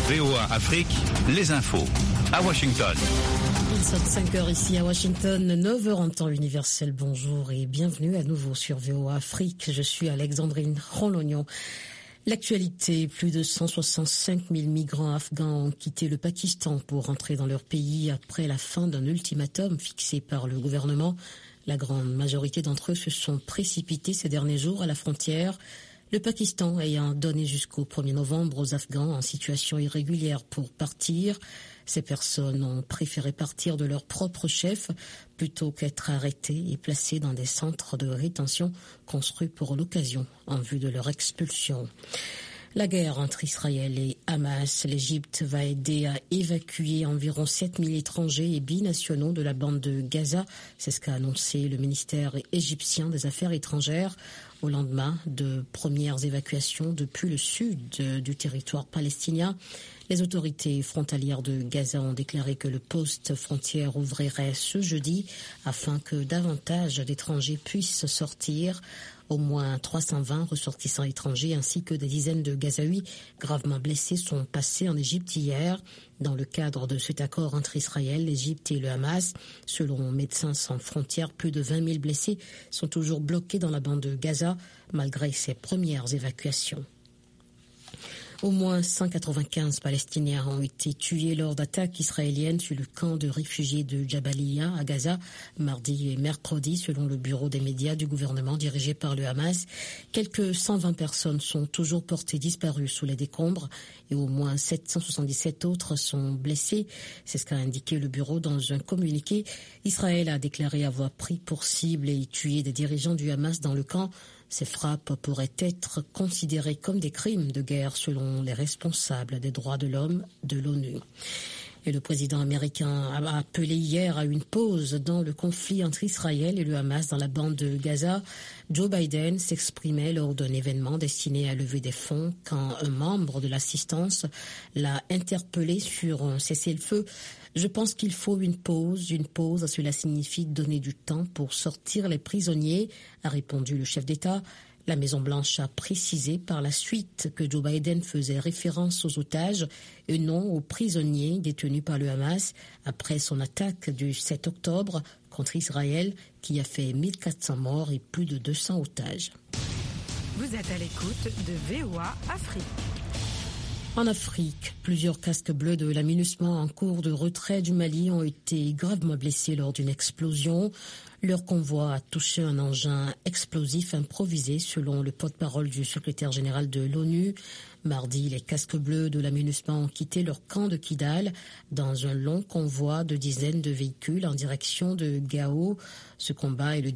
VOA Afrique, les infos. À Washington. Il sonne 5h ici à Washington, 9h en temps universel. Bonjour et bienvenue à nouveau sur VOA Afrique. Je suis Alexandrine Rolognon. L'actualité, plus de 165 000 migrants afghans ont quitté le Pakistan pour rentrer dans leur pays après la fin d'un ultimatum fixé par le gouvernement. La grande majorité d'entre eux se sont précipités ces derniers jours à la frontière, le Pakistan ayant donné jusqu'au 1er novembre aux Afghans en situation irrégulière pour partir. Ces personnes ont préféré partir de leur propre chef plutôt qu'être arrêtées et placées dans des centres de rétention construits pour l'occasion en vue de leur expulsion. La guerre entre Israël et Hamas, l'Égypte va aider à évacuer environ 7 000 étrangers et binationaux de la bande de Gaza. C'est ce qu'a annoncé le ministère égyptien des Affaires étrangères au lendemain de premières évacuations depuis le sud du territoire palestinien. Les autorités frontalières de Gaza ont déclaré que le poste frontière ouvrirait ce jeudi afin que davantage d'étrangers puissent sortir. Au moins 320 ressortissants étrangers ainsi que des dizaines de Gazaouis gravement blessés sont passés en Égypte hier dans le cadre de cet accord entre Israël, l'Égypte et le Hamas. Selon Médecins sans frontières, plus de 20 000 blessés sont toujours bloqués dans la bande de Gaza malgré ces premières évacuations. Au moins 195 Palestiniens ont été tués lors d'attaques israéliennes sur le camp de réfugiés de Jabalia à Gaza mardi et mercredi, selon le bureau des médias du gouvernement dirigé par le Hamas. Quelques 120 personnes sont toujours portées disparues sous les décombres et au moins 777 autres sont blessées. C'est ce qu'a indiqué le bureau dans un communiqué. Israël a déclaré avoir pris pour cible et tué des dirigeants du Hamas dans le camp. Ces frappes pourraient être considérées comme des crimes de guerre selon les responsables des droits de l'homme de l'ONU. Et le président américain a appelé hier à une pause dans le conflit entre Israël et le Hamas dans la bande de Gaza. Joe Biden s'exprimait lors d'un événement destiné à lever des fonds quand un membre de l'assistance l'a interpellé sur un cessez-le-feu. Je pense qu'il faut une pause. Cela signifie donner du temps pour sortir les prisonniers, a répondu le chef d'État. La Maison-Blanche a précisé par la suite que Joe Biden faisait référence aux otages et non aux prisonniers détenus par le Hamas après son attaque du 7 octobre contre Israël qui a fait 1400 morts et plus de 200 otages. Vous êtes à l'écoute de VOA Afrique. En Afrique, plusieurs casques bleus de la MINUSMA en cours de retrait du Mali ont été gravement blessés lors d'une explosion. Leur convoi a touché un engin explosif improvisé selon le porte-parole du secrétaire général de l'ONU. Mardi, les casques bleus de la MINUSMA ont quitté leur camp de Kidal dans un long convoi de dizaines de véhicules en direction de Gao. Ce convoi est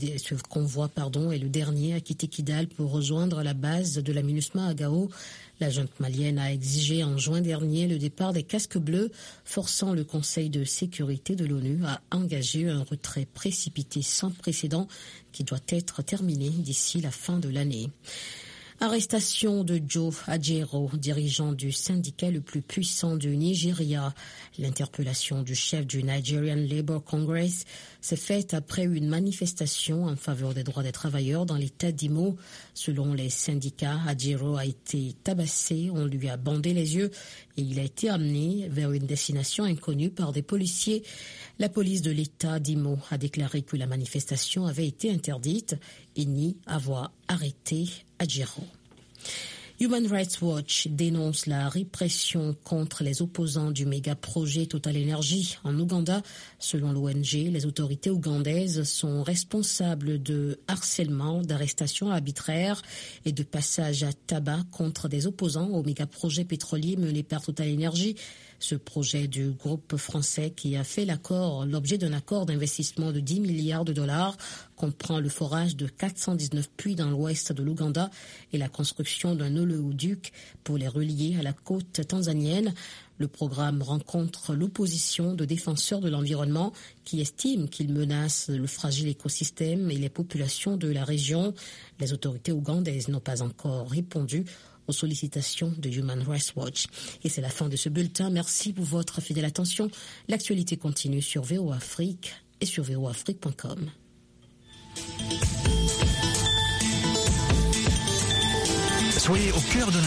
le dernier à quitter Kidal pour rejoindre la base de la MINUSMA à Gao. La junte malienne a exigé en juin dernier le départ des casques bleus, forçant le Conseil de sécurité de l'ONU à engager un retrait précipité sans précédent qui doit être terminé d'ici la fin de l'année. Arrestation de Joe Ajaero, dirigeant du syndicat le plus puissant du Nigeria. L'interpellation du chef du Nigerian Labour Congress s'est faite après une manifestation en faveur des droits des travailleurs dans l'état d'Imo. Selon les syndicats, Ajaero a été tabassé, on lui a bandé les yeux et il a été amené vers une destination inconnue par des policiers. La police de l'état d'Imo a déclaré que la manifestation avait été interdite et nie avoir arrêté Ajaero. Human Rights Watch dénonce la répression contre les opposants du méga-projet Total Energy en Ouganda. Selon l'ONG, les autorités ougandaises sont responsables de harcèlement, d'arrestations arbitraires et de passage à tabac contre des opposants au méga-projet pétrolier mené par Total Energy. Ce projet du groupe français qui a fait l'objet d'un accord d'investissement de 10 milliards de dollars comprend le forage de 419 puits dans l'ouest de l'Ouganda et la construction d'un oléoduc pour les relier à la côte tanzanienne. Le programme rencontre l'opposition de défenseurs de l'environnement qui estiment qu'il menace le fragile écosystème et les populations de la région. Les autorités ougandaises n'ont pas encore répondu aux sollicitations de Human Rights Watch. Et c'est la fin de ce bulletin. Merci pour votre fidèle attention. L'actualité continue sur VOA Afrique et sur voaafrique.com. Soyez au cœur de